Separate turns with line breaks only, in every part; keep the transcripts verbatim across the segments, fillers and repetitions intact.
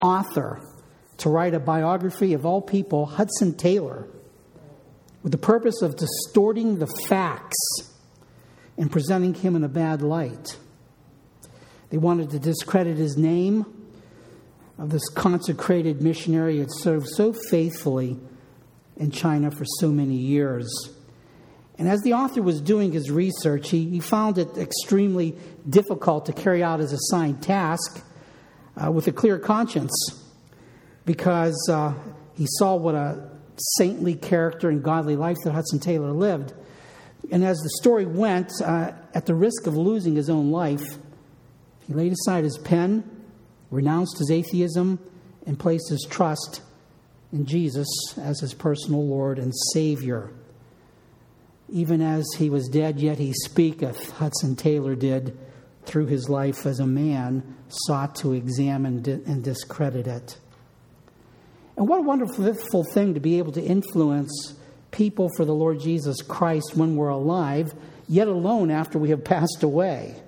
author to write a biography of all people, Hudson Taylor, with the purpose of distorting the facts and presenting him in a bad light. They wanted to discredit his name of this consecrated missionary who had served so faithfully in China for so many years. And as the author was doing his research, he, he found it extremely difficult to carry out his assigned task uh, with a clear conscience, because uh, he saw what a saintly character and godly life that Hudson Taylor lived. And as the story went, uh, at the risk of losing his own life, he laid aside his pen, renounced his atheism, and placed his trust in Jesus as his personal Lord and Savior. Even as he was dead, yet he speaketh, Hudson Taylor did, through his life as a man, sought to examine and discredit it. And what a wonderful thing to be able to influence people for the Lord Jesus Christ when we're alive, yet alone after we have passed away.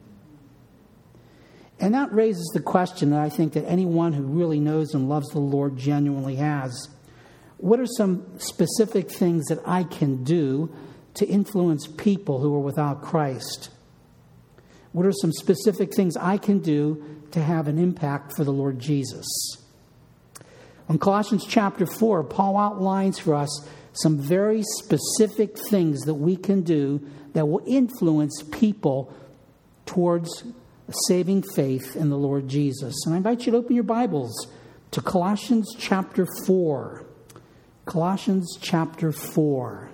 And that raises the question that I think that anyone who really knows and loves the Lord genuinely has. What are some specific things that I can do to influence people who are without Christ? What are some specific things I can do to have an impact for the Lord Jesus? In Colossians chapter four, Paul outlines for us some very specific things that we can do that will influence people towards a saving faith in the Lord Jesus. And I invite you to open your Bibles to Colossians chapter four. Colossians chapter four.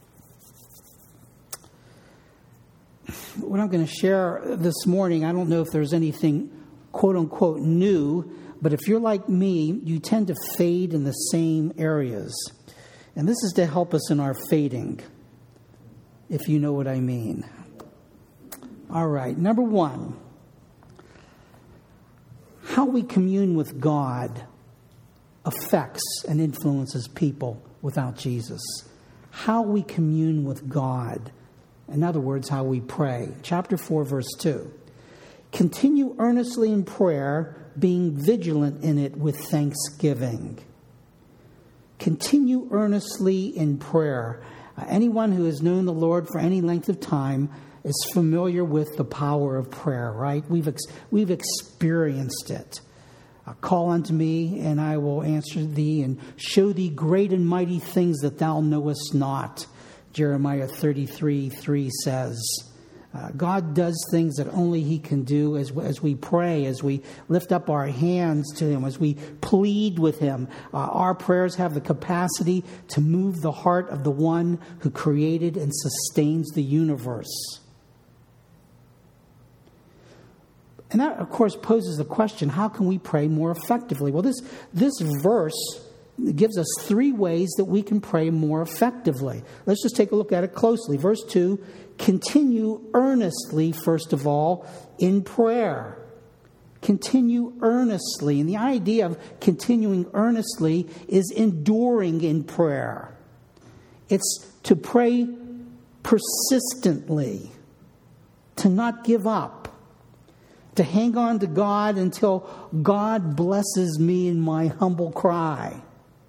What I'm going to share this morning, I don't know if there's anything quote-unquote new, but if you're like me, you tend to fade in the same areas. And this is to help us in our fading, if you know what I mean. All right, number one, how we commune with God affects and influences people without Jesus. How we commune with God. In other words, how we pray. Chapter four, verse two. Continue earnestly in prayer, being vigilant in it with thanksgiving. Continue earnestly in prayer. Uh, anyone who has known the Lord for any length of time is familiar with the power of prayer, right? We've ex- we've experienced it. Uh, call unto me, and I will answer thee, and show thee great and mighty things that thou knowest not. Jeremiah thirty-three three says. Uh, God does things that only He can do as, as we pray, as we lift up our hands to Him, as we plead with Him. Uh, our prayers have the capacity to move the heart of the one who created and sustains the universe. And that, of course, poses the question, how can we pray more effectively? Well, this, this verse gives us three ways that we can pray more effectively. Let's just take a look at it closely. Verse two, continue earnestly, first of all, in prayer. Continue earnestly. And the idea of continuing earnestly is enduring in prayer. It's to pray persistently, to not give up, to hang on to God until God blesses me in my humble cry.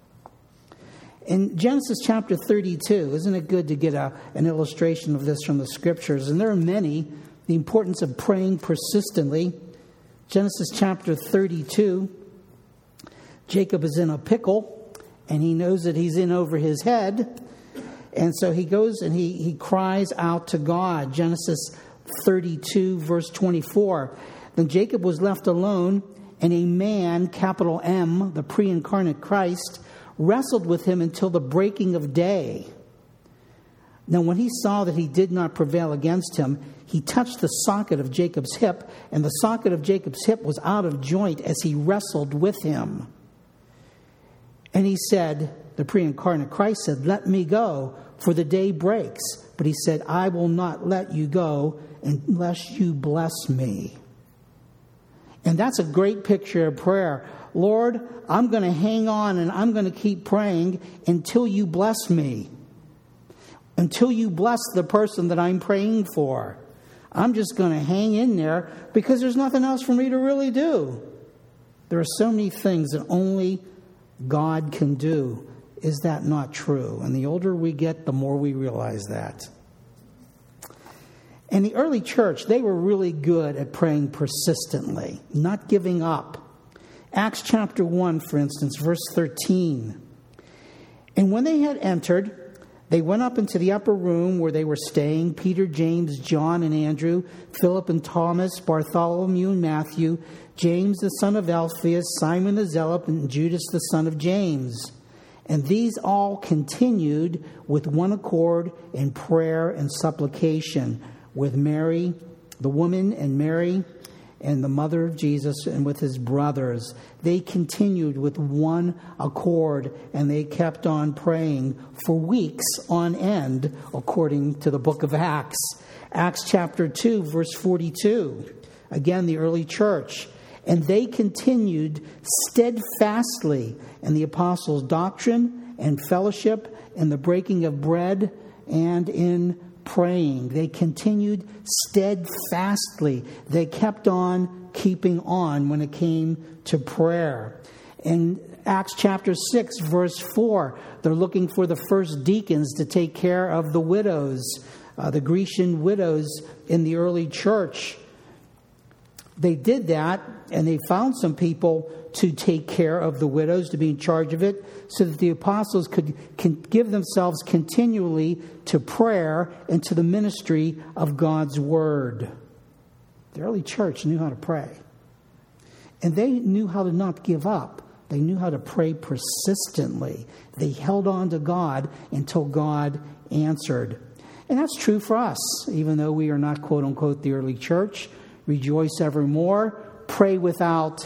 In Genesis chapter thirty-two, isn't it good to get a, an illustration of this from the Scriptures? And there are many. The importance of praying persistently. Genesis chapter thirty-two, Jacob is in a pickle, and he knows that he's in over his head. And so he goes and he, he cries out to God. Genesis thirty-two, verse twenty-four. Then Jacob was left alone, and a man, capital M, the pre-incarnate Christ, wrestled with him until the breaking of day. Now, when he saw that he did not prevail against him, he touched the socket of Jacob's hip, and the socket of Jacob's hip was out of joint as he wrestled with him. And he said, the pre-incarnate Christ said, let me go, for the day breaks. But he said, I will not let you go unless you bless me. And that's a great picture of prayer. Lord, I'm going to hang on and I'm going to keep praying until you bless me. Until you bless the person that I'm praying for. I'm just going to hang in there because there's nothing else for me to really do. There are so many things that only God can do. Is that not true? And the older we get, the more we realize that. In the early church, they were really good at praying persistently, not giving up. Acts chapter one, for instance, verse thirteen. And when they had entered, they went up into the upper room where they were staying, Peter, James, John, and Andrew, Philip and Thomas, Bartholomew and Matthew, James the son of Alphaeus, Simon the Zealot, and Judas the son of James. And these all continued with one accord in prayer and supplication with Mary, the woman, and Mary, and the mother of Jesus, and with his brothers. They continued with one accord, and they kept on praying for weeks on end, according to the book of Acts. Acts chapter two, verse forty-two. Again, the early church. And they continued steadfastly in the apostles' doctrine and fellowship, in the breaking of bread, and in praying. They continued steadfastly. They kept on keeping on when it came to prayer. In Acts chapter six, verse four, they're looking for the first deacons to take care of the widows, uh, the Grecian widows in the early church. They did that, and they found some people to take care of the widows, to be in charge of it, so that the apostles could can give themselves continually to prayer and to the ministry of God's word. The early church knew how to pray. And they knew how to not give up. They knew how to pray persistently. They held on to God until God answered. And that's true for us, even though we are not, quote unquote, the early church. Rejoice evermore, pray without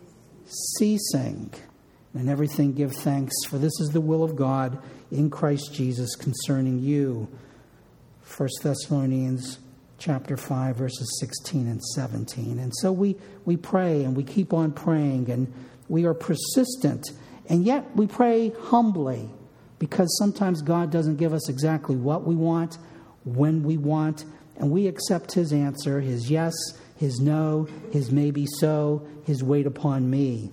ceasing, and everything give thanks, for this is the will of God in Christ Jesus concerning you. First Thessalonians chapter five, verses sixteen and seventeen. And so we, we pray, and we keep on praying, and we are persistent, and yet we pray humbly, because sometimes God doesn't give us exactly what we want, when we want, and we accept his answer, his yes, his no, his maybe so, his wait upon me.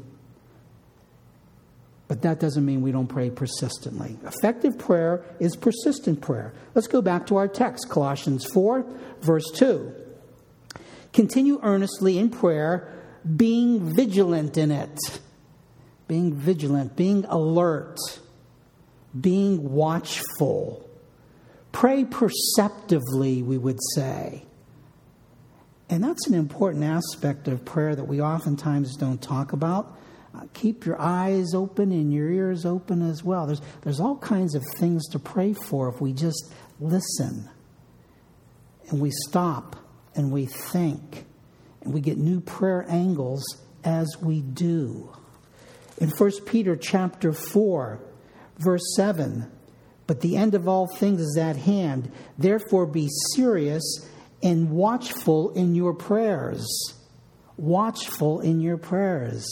But that doesn't mean we don't pray persistently. Effective prayer is persistent prayer. Let's go back to our text, Colossians four, verse two. Continue earnestly in prayer, being vigilant in it. Being vigilant, being alert, being watchful. Pray perceptively, we would say. And that's an important aspect of prayer that we oftentimes don't talk about. Uh, keep your eyes open and your ears open as well. There's, there's all kinds of things to pray for if we just listen. And we stop and we think. And we get new prayer angles as we do. In First Peter chapter four, verse seven, but the end of all things is at hand. Therefore be serious and watchful in your prayers. Watchful in your prayers.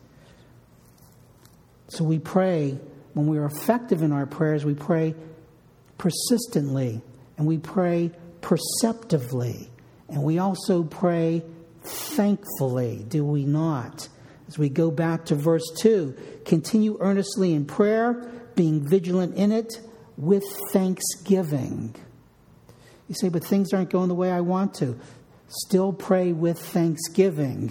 So we pray, when we are effective in our prayers, we pray persistently, and we pray perceptively, and we also pray thankfully, do we not? As we go back to verse two, continue earnestly in prayer, being vigilant in it with thanksgiving. You say, but things aren't going the way I want to. Still pray with thanksgiving.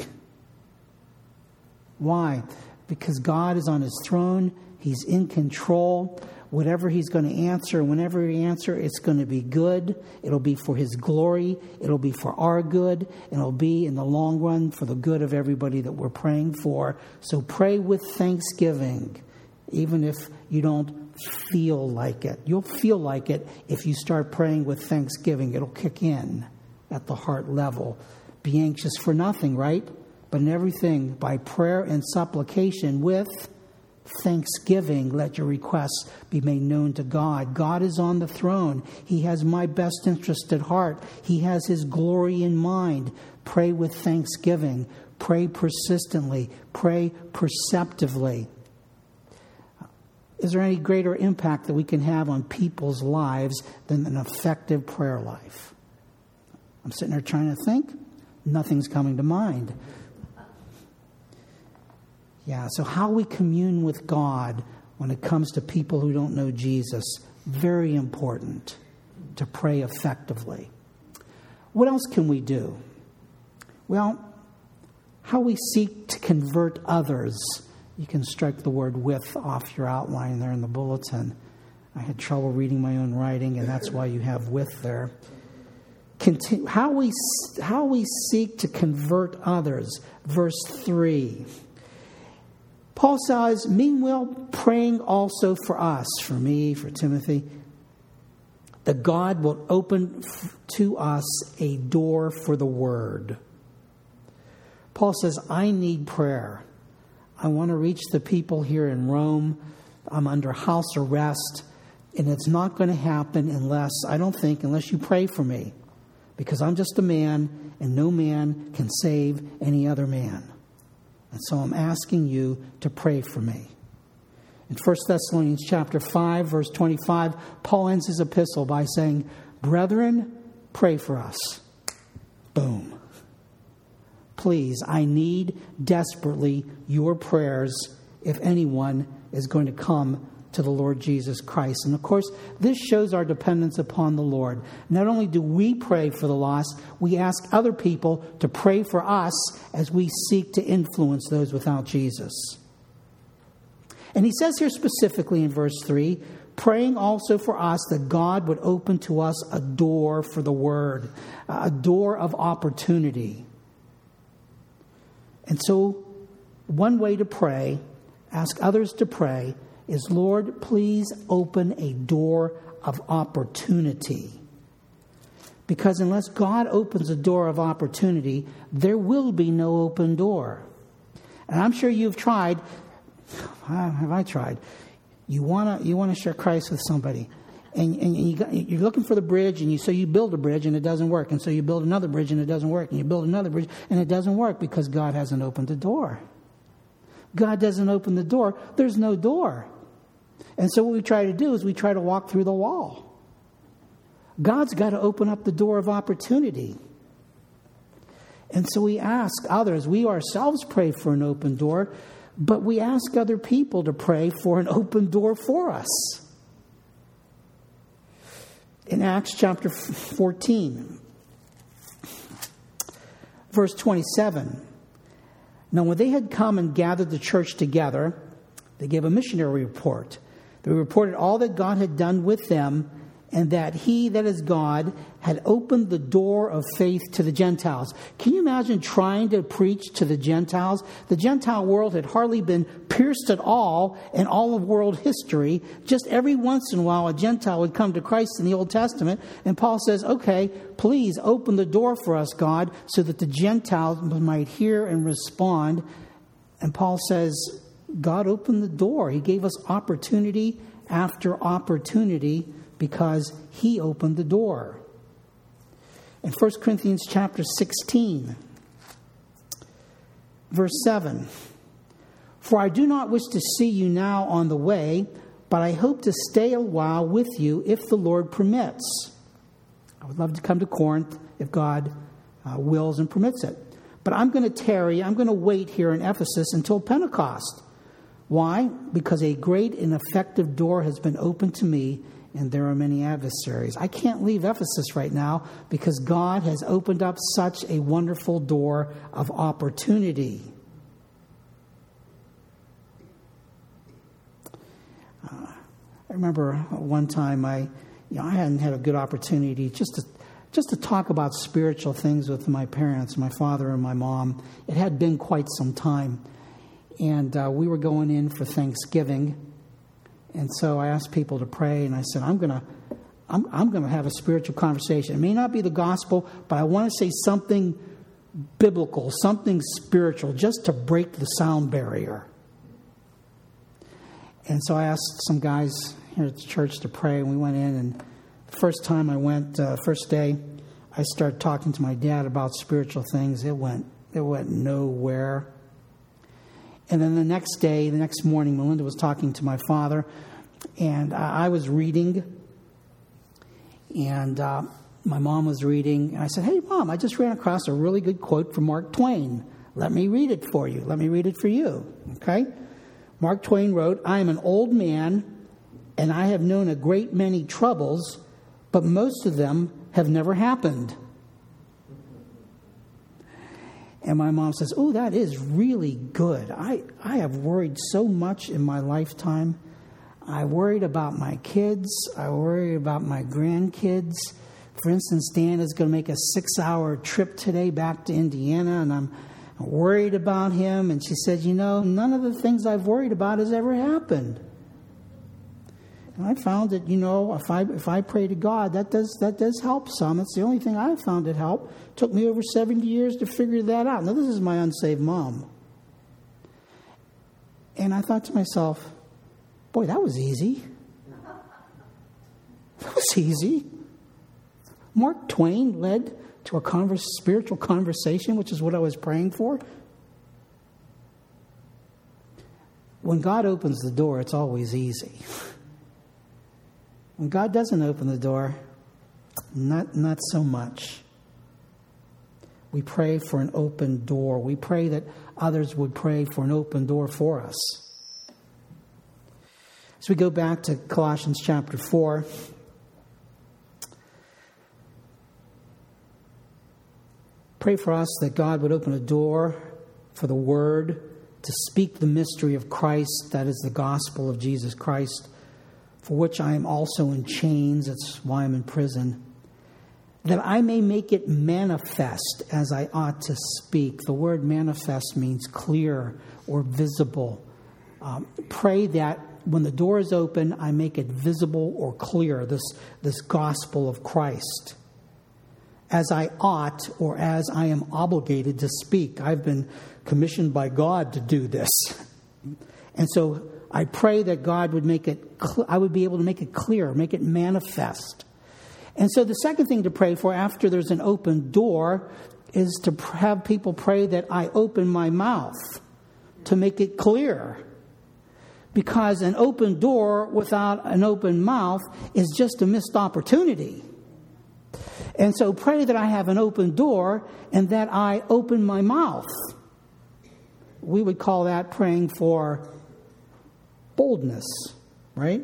Why? Because God is on his throne. He's in control. Whatever he's going to answer, whenever he answers, it's going to be good. It'll be for his glory. It'll be for our good. And it'll be, in the long run, for the good of everybody that we're praying for. So pray with thanksgiving, even if you don't feel like it. You'll feel like it if you start praying with thanksgiving. It'll kick in at the heart level. Be anxious for nothing, right? But in everything, by prayer and supplication with thanksgiving, let your requests be made known to God. God is on the throne. He has my best interest at heart. He has his glory in mind. Pray with thanksgiving. Pray persistently. Pray perceptively. Is there any greater impact that we can have on people's lives than an effective prayer life? I'm sitting there trying to think. Nothing's coming to mind. Yeah, so how we commune with God when it comes to people who don't know Jesus, very important to pray effectively. What else can we do? Well, how we seek to convert others. You can strike the word with off your outline there in the bulletin. I had trouble reading my own writing, and that's why you have with there. Continue, how we how we seek to convert others. Verse three. Paul says, meanwhile, praying also for us, for me, for Timothy, that God will open to us a door for the word. Paul says, I need prayer. I want to reach the people here in Rome. I'm under house arrest, and it's not going to happen unless, I don't think, unless you pray for me, because I'm just a man, and no man can save any other man. And so I'm asking you to pray for me. In First Thessalonians chapter five, verse twenty-five, Paul ends his epistle by saying, brethren, pray for us. Boom. Please, I need desperately your prayers if anyone is going to come to the Lord Jesus Christ. And of course, this shows our dependence upon the Lord. Not only do we pray for the lost, we ask other people to pray for us as we seek to influence those without Jesus. And he says here specifically in verse three, praying also for us that God would open to us a door for the word, a door of opportunity. And so one way to pray, ask others to pray, is, Lord, please open a door of opportunity. Because unless God opens a door of opportunity, there will be no open door. And I'm sure you've tried. Have I tried? You want to you want to share Christ with somebody. And, and you got, you're looking for the bridge, and you so you build a bridge, and it doesn't work. And so you build another bridge, and it doesn't work. And you build another bridge, and it doesn't work because God hasn't opened the door. God doesn't open the door. There's no door. And so what we try to do is we try to walk through the wall. God's got to open up the door of opportunity. And so we ask others, we ourselves pray for an open door, but we ask other people to pray for an open door for us. In Acts chapter fourteen, verse twenty-seven, now when they had come and gathered the church together, they gave a missionary report. They reported all that God had done with them, and that he, that is God, had opened the door of faith to the Gentiles. Can you imagine trying to preach to the Gentiles? The Gentile world had hardly been pierced at all in all of world history. Just every once in a while, a Gentile would come to Christ in the Old Testament. And Paul says, okay, please open the door for us, God, so that the Gentiles might hear and respond. And Paul says, God opened the door. He gave us opportunity after opportunity because he opened the door. In First Corinthians chapter sixteen, verse seven, for I do not wish to see you now on the way, but I hope to stay a while with you if the Lord permits. I would love to come to Corinth if God uh, wills and permits it. But I'm going to tarry, I'm going to wait here in Ephesus until Pentecost. Why? Because a great and effective door has been opened to me, and there are many adversaries. I can't leave Ephesus right now because God has opened up such a wonderful door of opportunity. Uh, I remember one time I, you know, I hadn't had a good opportunity just to just to talk about spiritual things with my parents, my father and my mom. It had been quite some time. And uh, we were going in for Thanksgiving, and so I asked people to pray, and I said, "I'm gonna, I'm, I'm gonna have a spiritual conversation. It may not be the gospel, but I want to say something biblical, something spiritual, just to break the sound barrier." And so I asked some guys here at the church to pray, and we went in. And the first time I went, uh, first day, I started talking to my dad about spiritual things. It went, it went nowhere. And then the next day, the next morning, Melinda was talking to my father, and uh, I was reading, and uh, my mom was reading, and I said, "Hey, Mom, I just ran across a really good quote from Mark Twain. Let me read it for you. Let me read it for you. Okay? Mark Twain wrote, I am an old man, and I have known a great many troubles, but most of them have never happened. And my mom says, oh, that is really good. I, I have worried so much in my lifetime. I worried about my kids. I worried about my grandkids. For instance, Dan is going to make a six-hour trip today back to Indiana, and I'm worried about him. And she said, you know, none of the things I've worried about has ever happened. And I found that, you know, if I if I pray to God, that does that does help some. It's the only thing I've found that helped. It took me over seventy years to figure that out. Now, this is my unsaved mom. And I thought to myself, boy, that was easy. That was easy. Mark Twain led to a converse, spiritual conversation, which is what I was praying for. When God opens the door, it's always easy. When God doesn't open the door, not not so much. We pray for an open door. We pray that others would pray for an open door for us. As we go back to Colossians chapter four, pray for us that God would open a door for the Word to speak the mystery of Christ, that is the gospel of Jesus Christ, for which I am also in chains. That's why I'm in prison. That I may make it manifest as I ought to speak. The word manifest means clear or visible. Um, pray that when the door is open, I make it visible or clear, this, this gospel of Christ. As I ought or as I am obligated to speak. I've been commissioned by God to do this. And so I pray that God would make it, cl- I would be able to make it clear, make it manifest. And so the second thing to pray for after there's an open door is to have people pray that I open my mouth to make it clear. Because an open door without an open mouth is just a missed opportunity. And so pray that I have an open door and that I open my mouth. We would call that praying for boldness, right?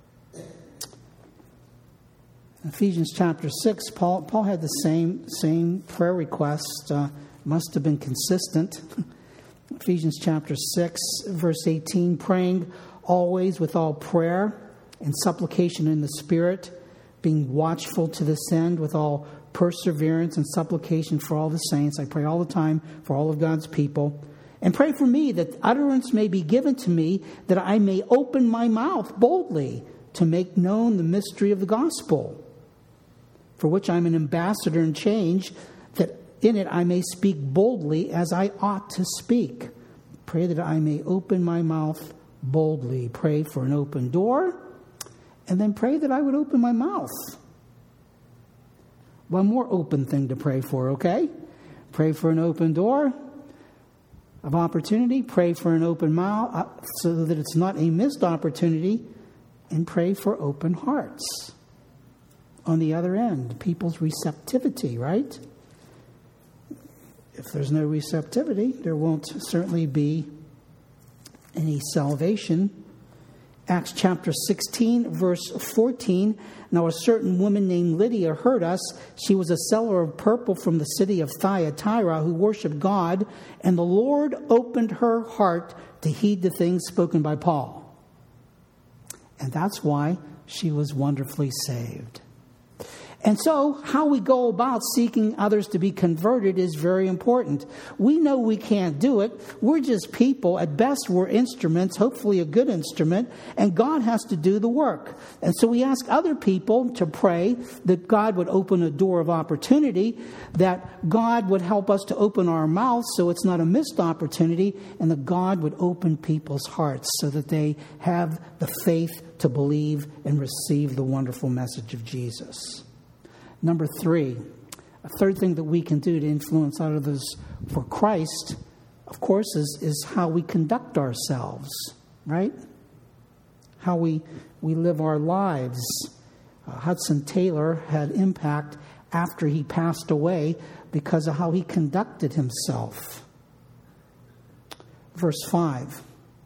Ephesians chapter six, Paul Paul had the same same prayer request. Uh, must have been consistent. Ephesians chapter six, verse eighteen, praying always with all prayer and supplication in the Spirit, being watchful to this end with all perseverance and supplication for all the saints. I pray all the time for all of God's people. And pray for me that utterance may be given to me, that I may open my mouth boldly to make known the mystery of the gospel, for which I'm an ambassador in change, that in it I may speak boldly as I ought to speak. Pray that I may open my mouth boldly. Pray for an open door, and then pray that I would open my mouth. One more open thing to pray for, okay? Pray for an open door of opportunity. Pray for an open mouth uh, so that it's not a missed opportunity. And pray for open hearts. On the other end, people's receptivity, right? If there's no receptivity, there won't certainly be any salvation. Acts chapter sixteen, verse fourteen. Now a certain woman named Lydia heard us. She was a seller of purple from the city of Thyatira who worshipped God. And the Lord opened her heart to heed the things spoken by Paul. And that's why she was wonderfully saved. And so how we go about seeking others to be converted is very important. We know we can't do it. We're just people. At best, we're instruments, hopefully a good instrument, and God has to do the work. And so we ask other people to pray that God would open a door of opportunity, that God would help us to open our mouths so it's not a missed opportunity, and that God would open people's hearts so that they have the faith to believe and receive the wonderful message of Jesus. Number three, a third thing that we can do to influence others for Christ, of course, is, is how we conduct ourselves, right? How we we live our lives. Uh, Hudson Taylor had impact after he passed away because of how he conducted himself. Verse five.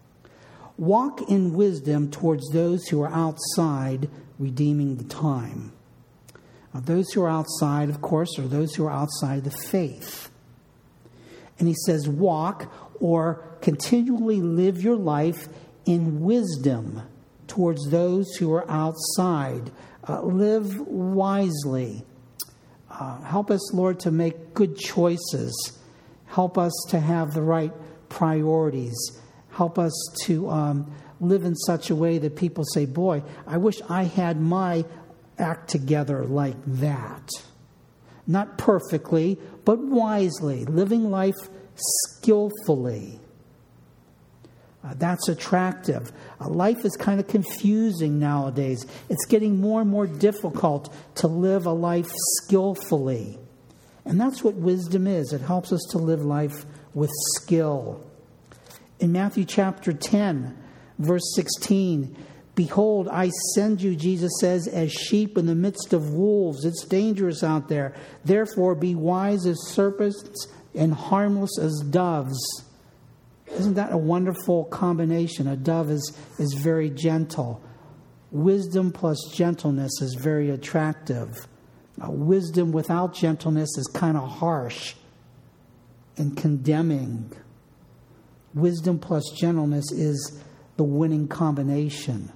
Walk in wisdom towards those who are outside, redeeming the time. Now, those who are outside, of course, are those who are outside the faith. And he says, walk or continually live your life in wisdom towards those who are outside. Uh, live wisely. Uh, help us, Lord, to make good choices. Help us to have the right priorities. Help us to um, live in such a way that people say, boy, I wish I had my act together like that. Not perfectly, but wisely. Living life skillfully. Uh, that's attractive. Uh, life is kind of confusing nowadays. It's getting more and more difficult to live a life skillfully. And that's what wisdom is. It helps us to live life with skill. In Matthew chapter ten, verse sixteen, behold, I send you, Jesus says, as sheep in the midst of wolves. It's dangerous out there. Therefore, be wise as serpents and harmless as doves. Isn't that a wonderful combination? A dove is, is very gentle. Wisdom plus gentleness is very attractive. Uh, wisdom without gentleness is kind of harsh and condemning. Wisdom plus gentleness is the winning combination.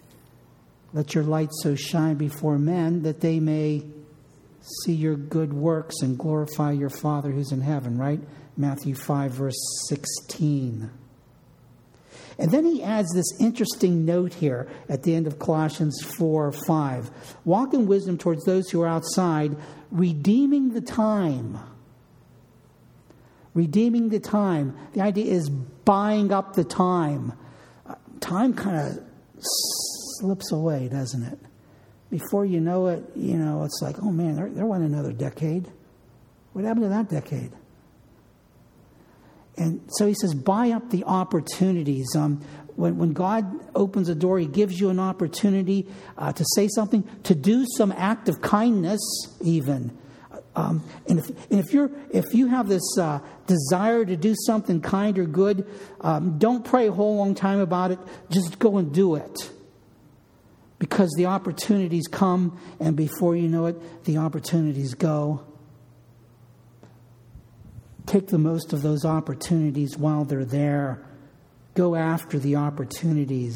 Let your light so shine before men that they may see your good works and glorify your Father who's in heaven, right? Matthew five, verse sixteen. And then he adds this interesting note here at the end of Colossians four, five. Walk in wisdom towards those who are outside, redeeming the time. Redeeming the time. The idea is buying up the time. Uh, time kind of slips away, doesn't it? Before you know it, you know, it's like, oh man, there, there went another decade. What happened to that decade? And so he says, buy up the opportunities. Um, when, when God opens a door, he gives you an opportunity uh, to say something, to do some act of kindness even. Um, and, if, and if you're if you have this uh, desire to do something kind or good, um, don't pray a whole long time about it. Just go and do it. Because the opportunities come, and before you know it, the opportunities go. Take the most of those opportunities while they're there. Go after the opportunities.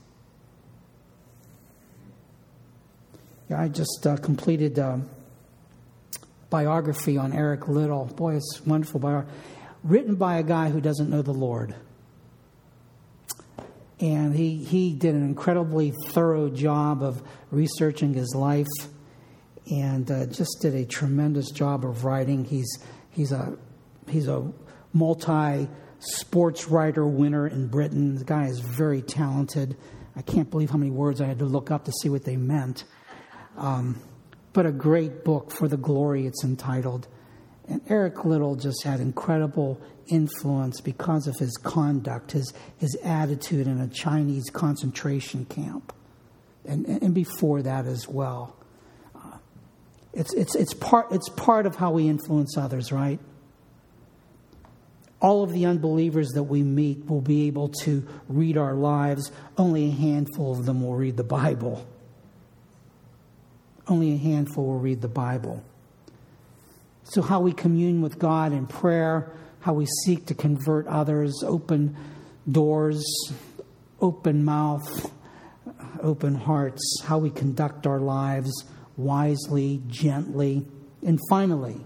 Yeah, I just uh, completed a biography on Eric Liddell. Boy, it's a wonderful biography. Written by a guy who doesn't know the Lord. And he, he did an incredibly thorough job of researching his life and uh, just did a tremendous job of writing. He's he's a he's a multi-sports writer winner in Britain. The guy is very talented. I can't believe how many words I had to look up to see what they meant. Um, but a great book, For the Glory, it's entitled. And Eric Liddell just had incredible influence because of his conduct, his his attitude in a Chinese concentration camp, and and before that as well. Uh, it's it's it's part it's part of how we influence others, right? All of the unbelievers that we meet will be able to read our lives. Only a handful of them will read the Bible. Only a handful will read the Bible. So how we commune with God in prayer, how we seek to convert others, open doors, open mouth, open hearts, how we conduct our lives wisely, gently, and finally,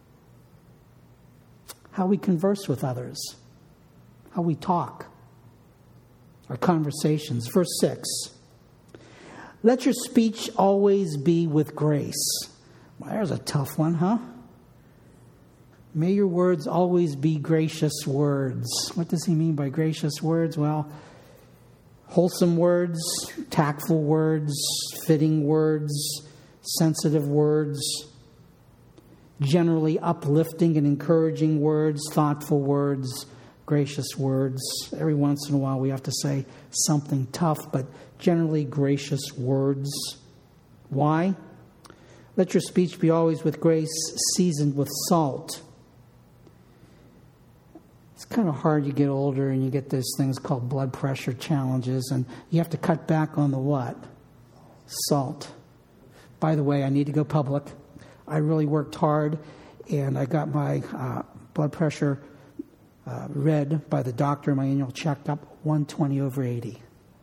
how we converse with others, how we talk, our conversations. Verse six, let your speech always be with grace. Well, there's a tough one, huh? May your words always be gracious words. What does he mean by gracious words? Well, wholesome words, tactful words, fitting words, sensitive words, generally uplifting and encouraging words, thoughtful words, gracious words. Every once in a while we have to say something tough, but generally gracious words. Why? Let your speech be always with grace, seasoned with salt. It's kind of hard. You get older and you get those things called blood pressure challenges, and you have to cut back on the what? Salt. By the way, I need to go public. I really worked hard, and I got my uh, blood pressure uh, read by the doctor in my annual checkup, one twenty over eighty.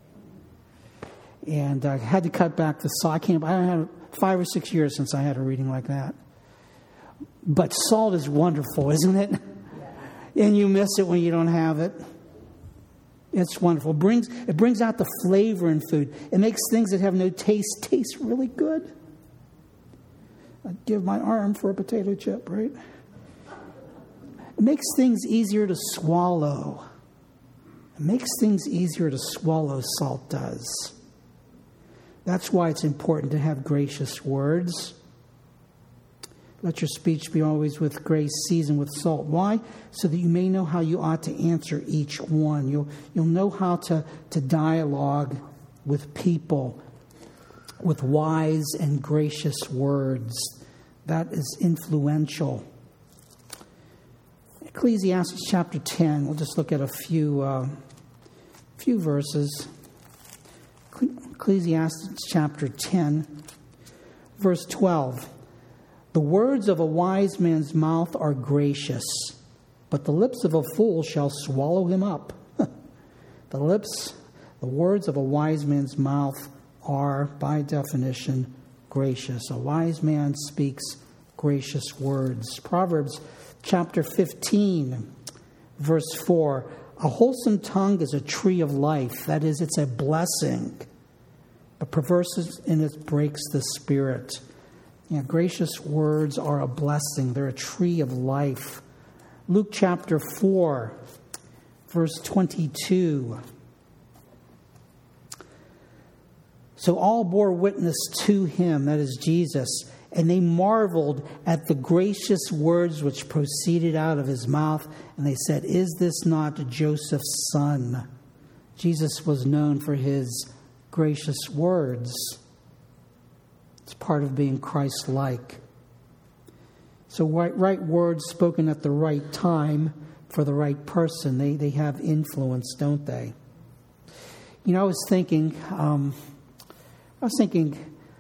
And I had to cut back the salt. I can't. I had five or six years since I had a reading like that. But salt is wonderful, isn't it? And you miss it when you don't have it. It's wonderful. It brings, it brings out the flavor in food. It makes things that have no taste taste really good. I'd give my arm for a potato chip, right? It makes things easier to swallow. It makes things easier to swallow, salt does. That's why it's important to have gracious words. Let your speech be always with grace, seasoned with salt. Why? So that you may know how you ought to answer each one. You'll, you'll know how to, to dialogue with people with wise and gracious words. That is influential. Ecclesiastes chapter ten. We'll just look at a few, uh, few verses. Ecclesiastes chapter ten, verse twelve. The words of a wise man's mouth are gracious, but the lips of a fool shall swallow him up. The lips, the words of a wise man's mouth are, by definition, gracious. A wise man speaks gracious words. Proverbs chapter fifteen, verse four. A wholesome tongue is a tree of life. That is, it's a blessing. But perverseness in it breaks the spirit. Yeah, gracious words are a blessing. They're a tree of life. Luke chapter four, verse twenty-two. So all bore witness to him, that is Jesus, and they marveled at the gracious words which proceeded out of his mouth. And they said, "Is this not Joseph's son?" Jesus was known for his gracious words. It's part of being Christ-like. So right, right words spoken at the right time for the right person, they, they have influence, don't they? You know, I was thinking, um, I was thinking,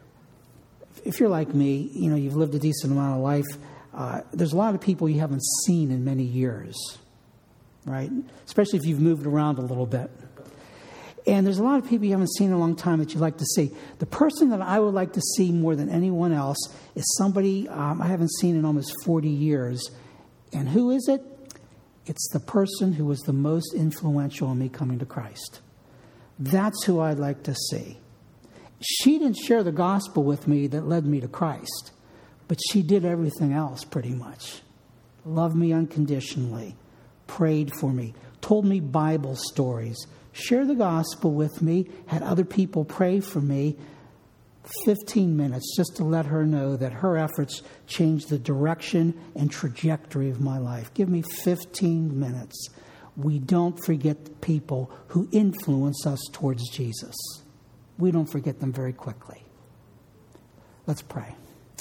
if you're like me, you know, you've lived a decent amount of life, uh, there's a lot of people you haven't seen in many years, right? Especially if you've moved around a little bit. And there's a lot of people you haven't seen in a long time that you'd like to see. The person that I would like to see more than anyone else is somebody um, I haven't seen in almost forty years. And who is it? It's the person who was the most influential in me coming to Christ. That's who I'd like to see. She didn't share the gospel with me that led me to Christ, but she did everything else pretty much. Loved me unconditionally, prayed for me, told me Bible stories, shared the gospel with me, had other people pray for me. fifteen minutes just to let her know that her efforts changed the direction and trajectory of my life. Give me fifteen minutes. We don't forget the people who influence us towards Jesus. We don't forget them very quickly. Let's pray.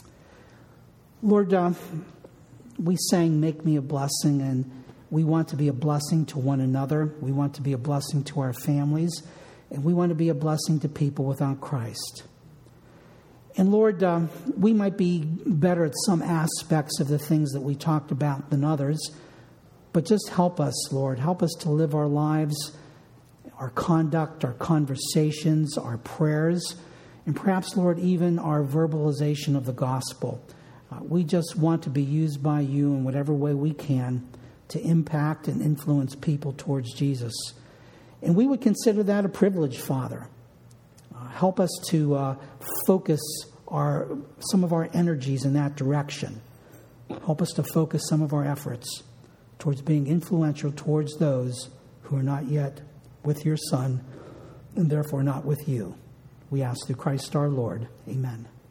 Lord, uh, we sang, "Make me a blessing," and we want to be a blessing to one another. We want to be a blessing to our families. And we want to be a blessing to people without Christ. And Lord, uh, we might be better at some aspects of the things that we talked about than others. But just help us, Lord. Help us to live our lives, our conduct, our conversations, our prayers, and perhaps, Lord, even our verbalization of the gospel. Uh, we just want to be used by you in whatever way we can to impact and influence people towards Jesus. And we would consider that a privilege, Father. Uh, help us to uh, focus our some of our energies in that direction. Help us to focus some of our efforts towards being influential towards those who are not yet with your Son and therefore not with you. We ask through Christ our Lord. Amen.